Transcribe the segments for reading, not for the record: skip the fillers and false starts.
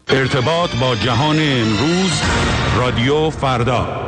ارتباط با جهان امروز، رادیو فردا.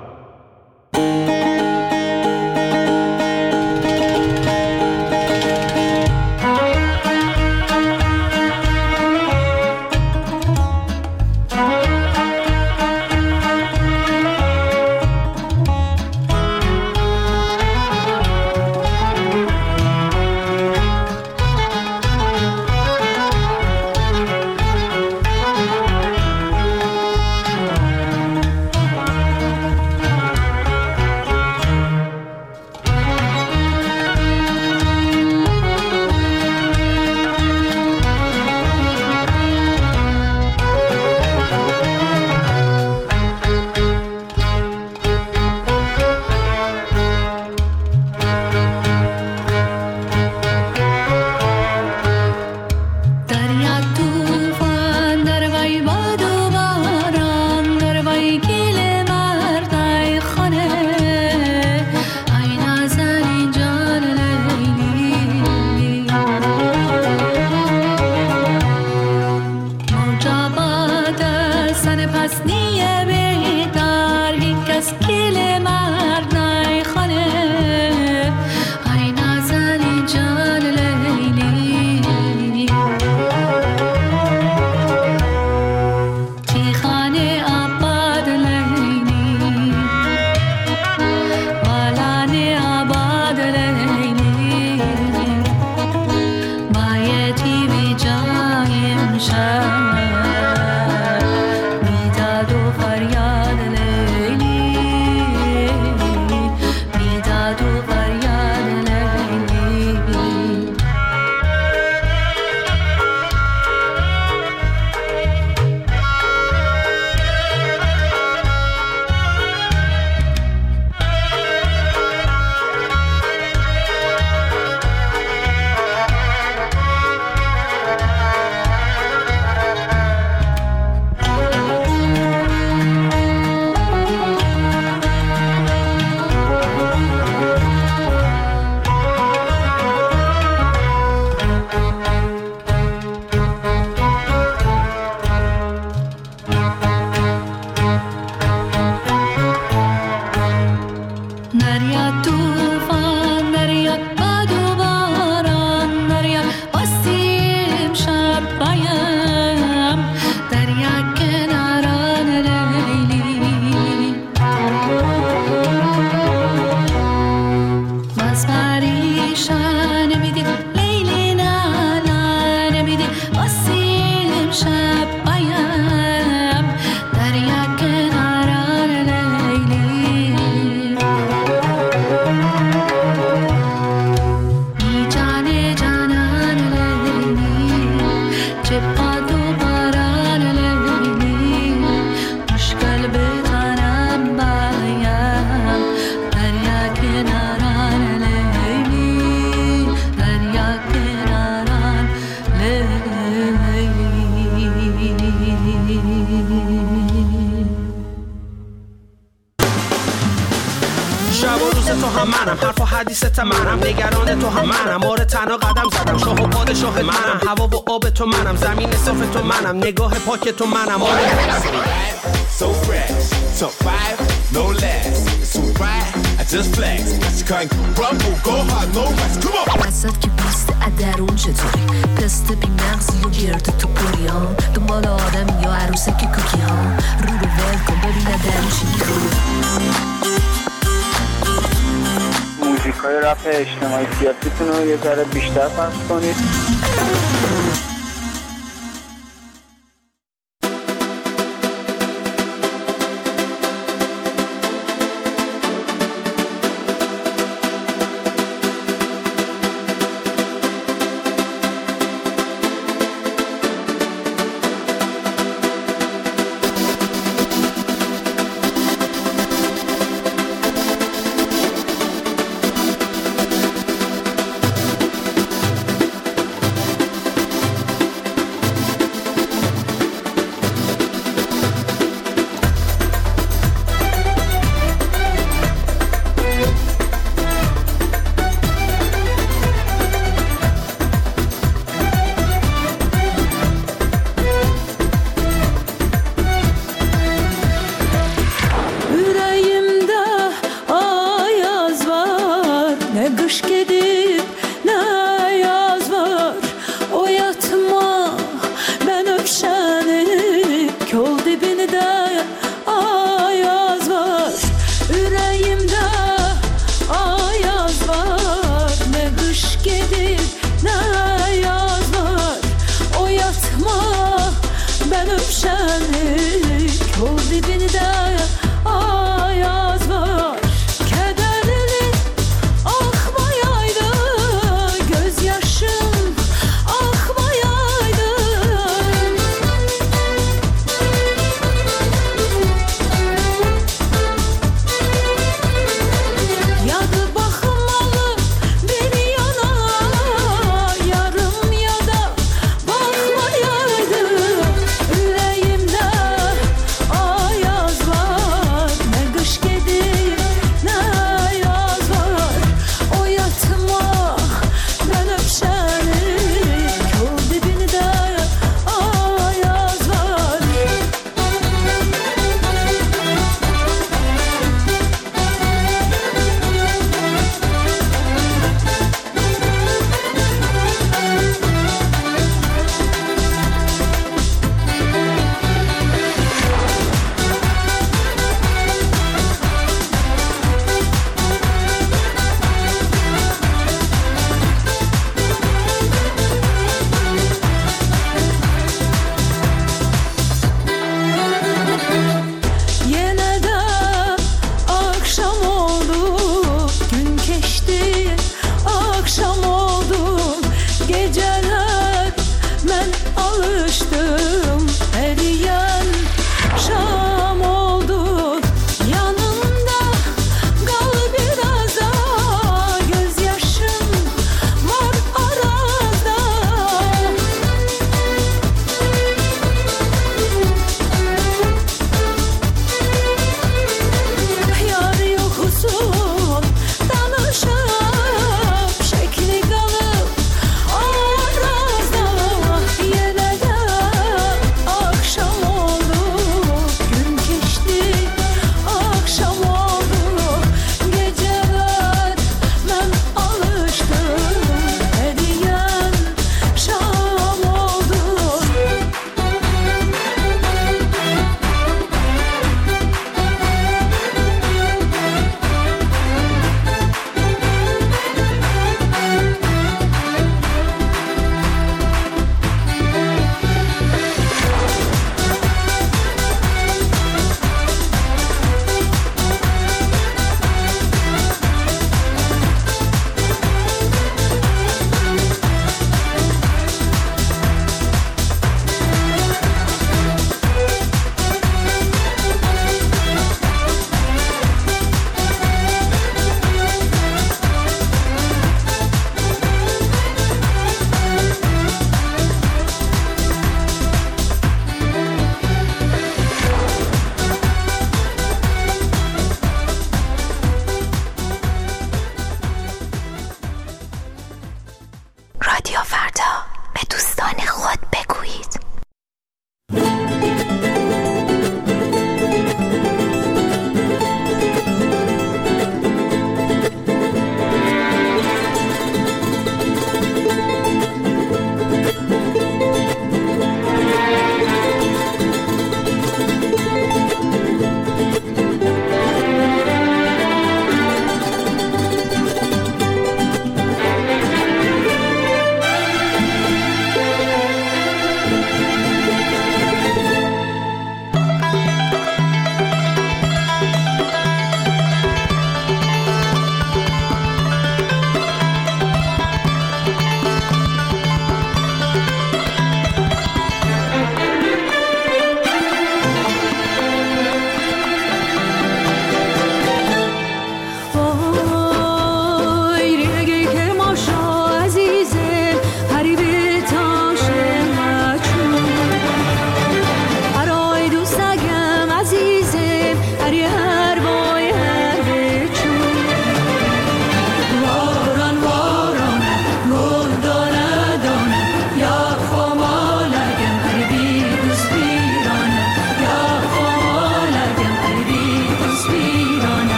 منم نگران تو هم منم آره تنها قدم زدم شاه و پادشاه منم هوا و آب تو منم زمین صاف تو منم نگاه پاک تو منم آره so fresh top 5 no less so bright I just flex I can't crumble go hard no rest come on وسط که بیست ادرون چطوری پست بی مغزی و گرد تو پریان دنبال آدم یا عروسک کوکی ها رو رو ول کن ببینه درون چی موزیکای رپ اجتماعی سیاسیتون رو یه ذره بیشتر پخش کنید. şenlik kol dibinde ayaz var. Kederlerin akmayaydı, gözyaşım akmayaydı. Yadı bakmalı beni yana, yarım ya da bakmayaydı. Yüreğimde ayaz var.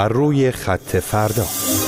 بر روی خط فردا.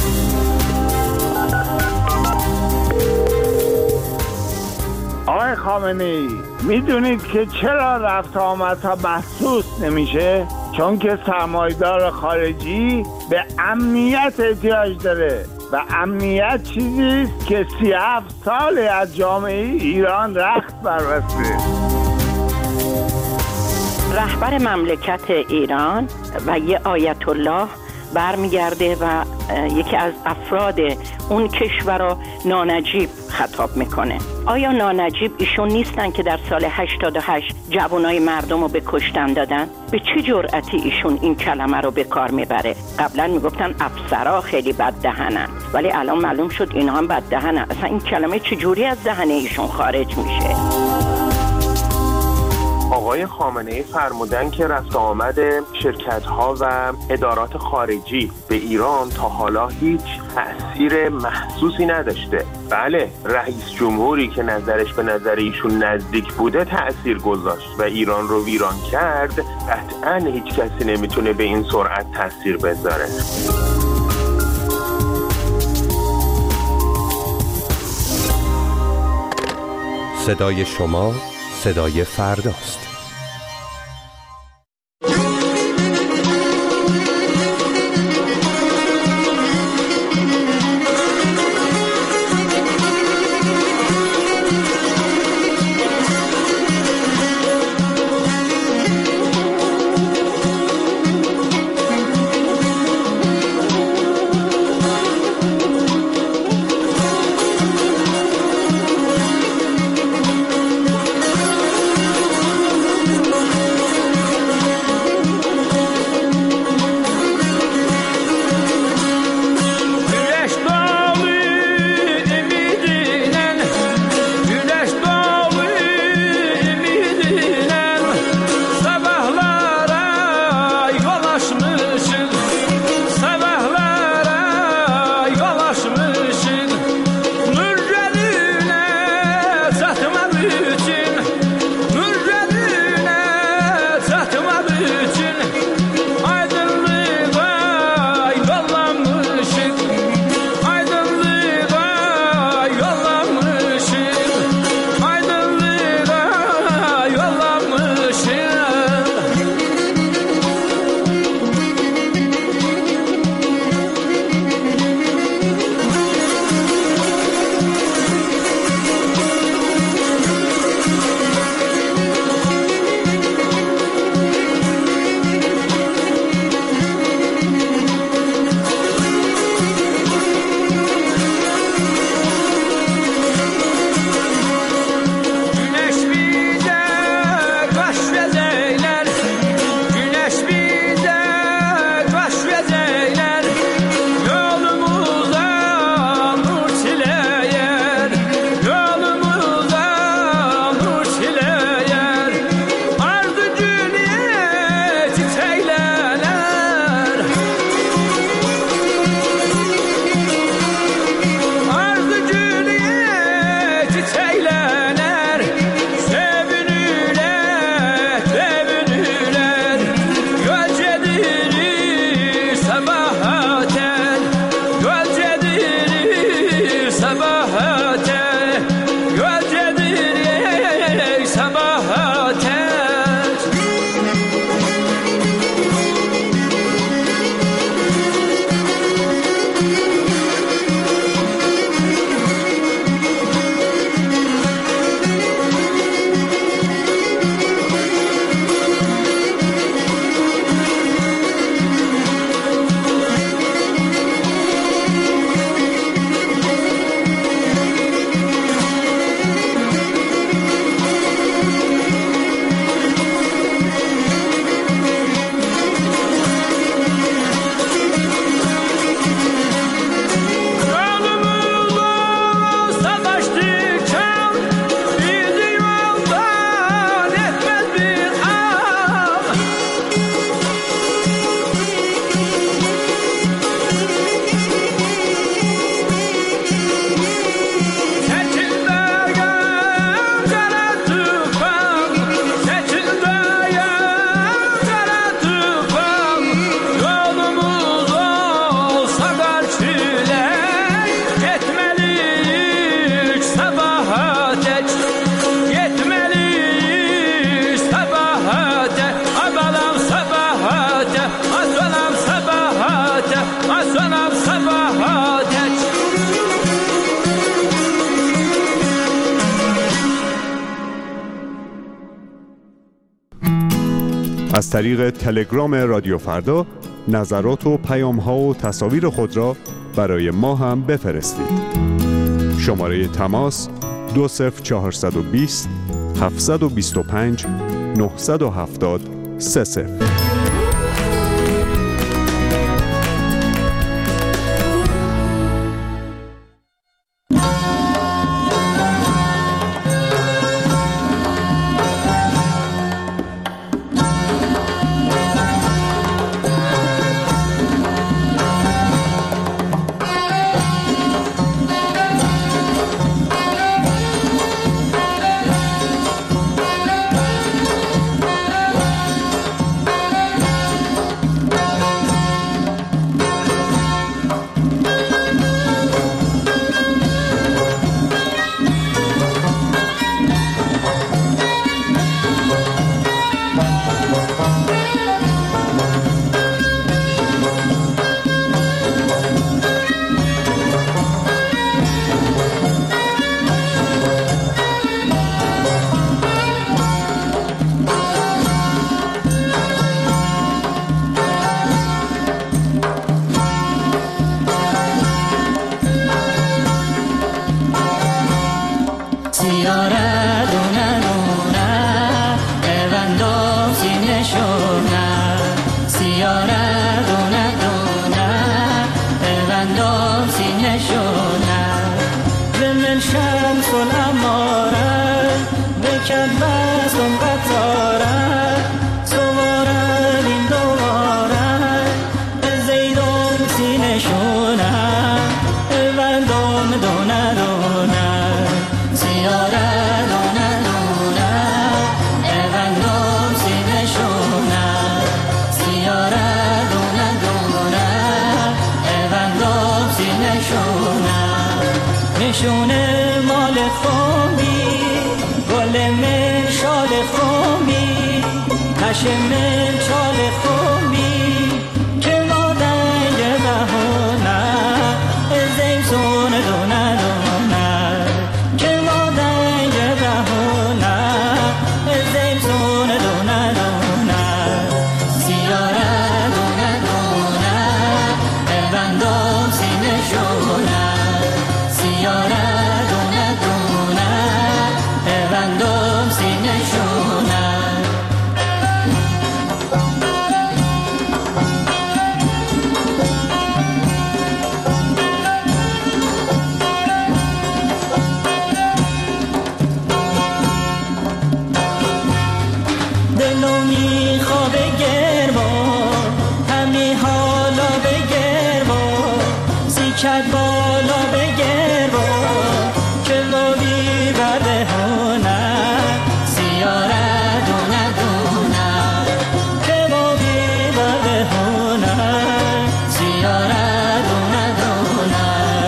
آقای خامنه‌ای، میدونید که چرا رفت آمدها محسوس نمیشه؟ چون که سرمایه‌دار خارجی به امنیت احتیاج داره و امنیت چیزیست که 37 سال از جامعه ایران رخت بربسته. رهبر مملکت ایران و یه آیت الله برمیگرده و یکی از افراد اون کشور رو نانجیب خطاب میکنه. آیا نانجیب ایشون نیستن که در سال 88 جوانای مردم رو به کشتن دادن؟ به چه جرأتی ایشون این کلمه رو به کار میبره؟ قبلا میگفتن افسرها خیلی بد دهنن، ولی الان معلوم شد اینا هم بد دهنن. اصلا این کلمه چجوری از دهن ایشون خارج میشه؟ آقای خامنه‌ای فرمودن که رفت آمد شرکت‌ها و ادارات خارجی به ایران تا حالا هیچ تأثیر محسوسی نداشته. بله، رئیس جمهوری که نظرش به نظر ایشون نزدیک بوده تأثیر گذاشت و ایران رو ویران کرد. قطعاً هیچ کسی نمیتونه به این سرعت تأثیر بذاره. صدای شما صدای فرداست. از طریق تلگرام رادیو فردا نظرات و پیام‌ها و تصاویر خود را برای ما هم بفرستید. شماره تماس 20420 725 970 30. نشونه مال خومی گل من شال خومی قشم چال خومی که مادن یه بهونه زیزون دونه دونه که مادن یه بهونه زیزون دونه دونه سیاره دونه دونه بندم سینه شونه سیاره دونه دونه بندم سینه شونه دلو میخوابه گرما همی حالا بگرما سیکت بالا بگرما که لابی برده هونه سیاره دونه دونه که لابی برده هونه سیاره دونه دونه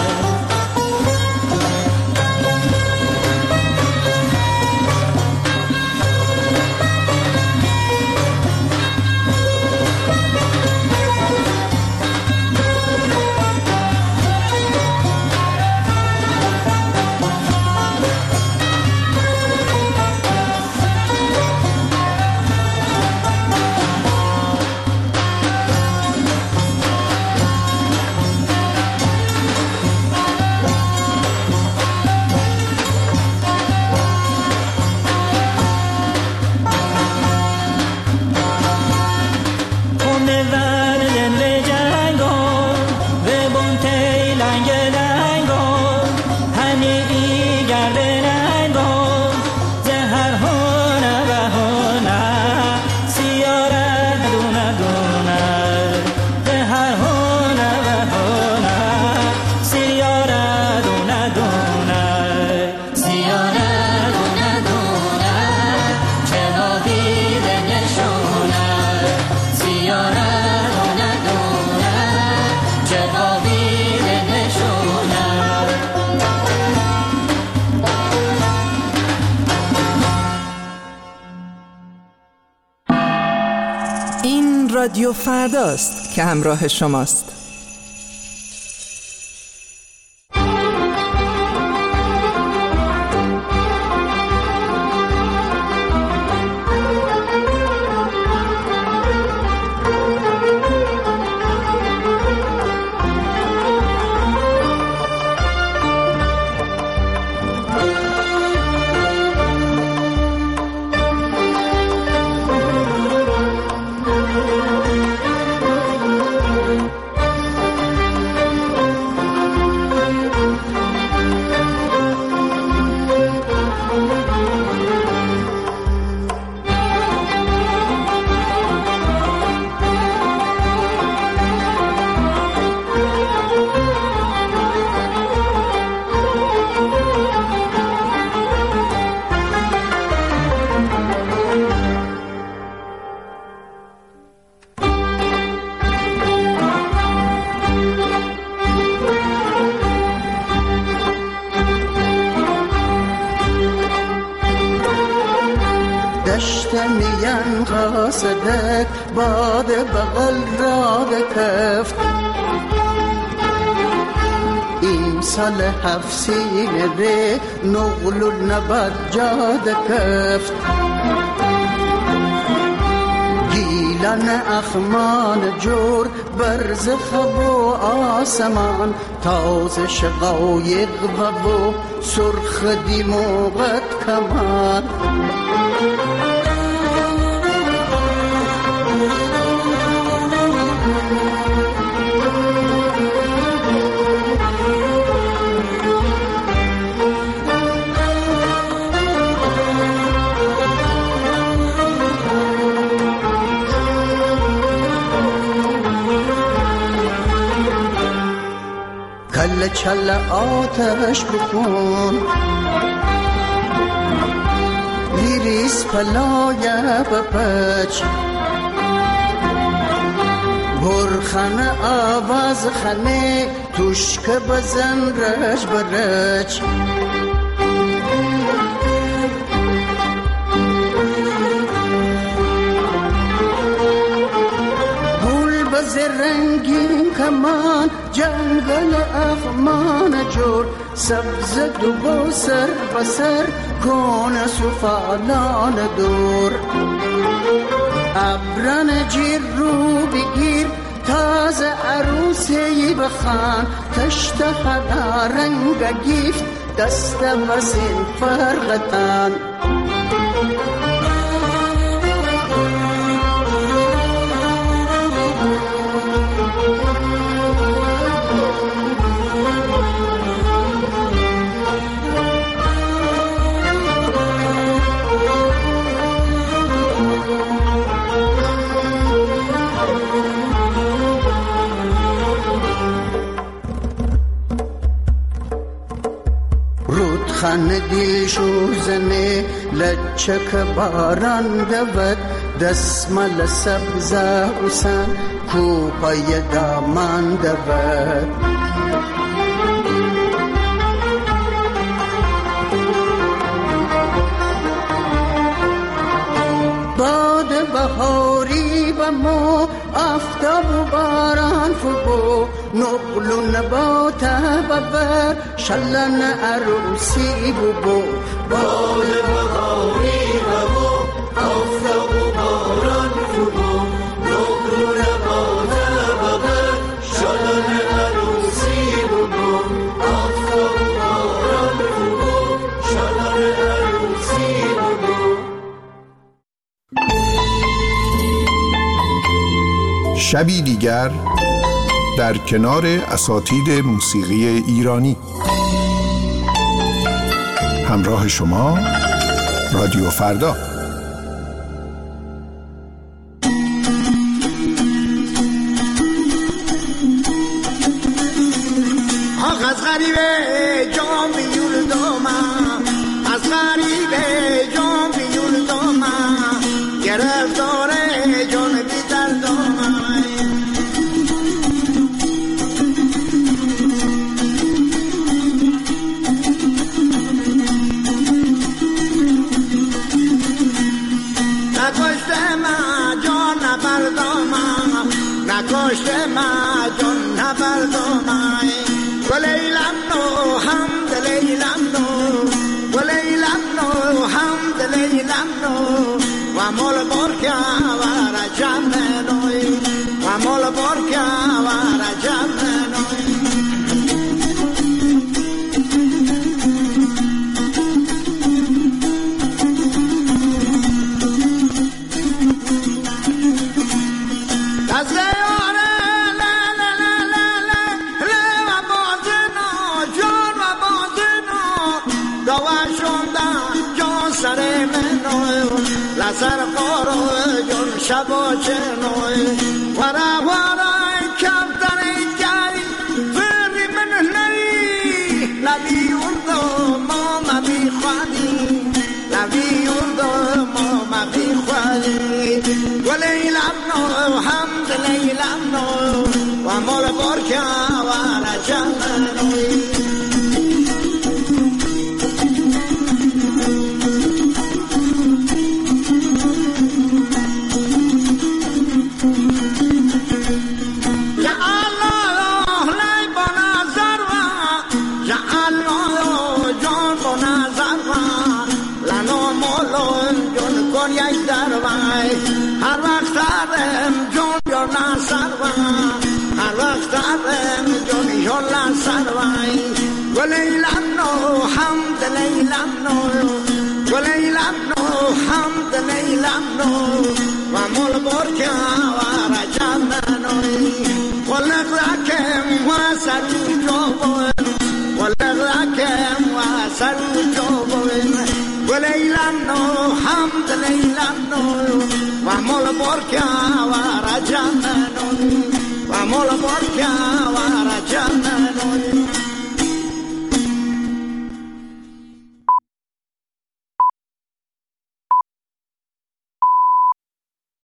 رادیو فرداست که همراه شماست. کاسدک باد بغل را بکفت این سال هفسینه ره نغل و نبد جاد کفت گیلن اخمان جور برز خب و آسمان تاز شقایق و سرخ دیموغت کمان کل چل آتش بکن لیریس پلایه بپچ برخن آواز خنه توشک بزن رج برج گل بز رنگین کمان جنگل اخمان جور سبز دو سر بسر کون سفالان دور ابرن جیر رو بگیر تازه عروسی بخان تشت خدا رنگ گیفت دست وزین فرغتان خان دل شوزنه لچک باران دود دسمال سبزه حسن کوپای دامان دود باد بهاری و مو آفتاب و باران فبو نقل و نبات ببر شلن عروسی ببو باد بهاری و مو آفتاب و باران فبو نقل و نبات ببر شلن عروسی ببو آفتاب و باران فبو شلن عروسی ببو. شبی دیگر در کنار اساتید موسیقی ایرانی همراه شما رادیو فردا. آخ از غریبه جام بیوردم از غریبه جام بیوردم گرفتاره جان بی دردم نکشته ما جان نبردم ولیلم نو هم دلیلم نو ولیلم نو هم دلیلم نو و مول برکه و رجم نوی و مول برکه و رجم نوی سر قارو جون شبا چنوی ورا ورا کفتری جایی فری من نری لبی اردو ما بی خوانی لبی اردو ما بی خوانی ولیلم نو هم دلیلم نو و مول برکه و رجم نوی وای هر وقت دارم جون نصر وای هر وقت دارم جون نصر وای ولیلم نو حمد لیلم نو ولیلم نو حمد لیلم نو و مول برکا و رجم نوی ولق رکم و سرو جوبن ولق رکم و سرو جوبن ولیلم نو حمد لیلم نو و مول برکا و رجم نوی و مول برکا و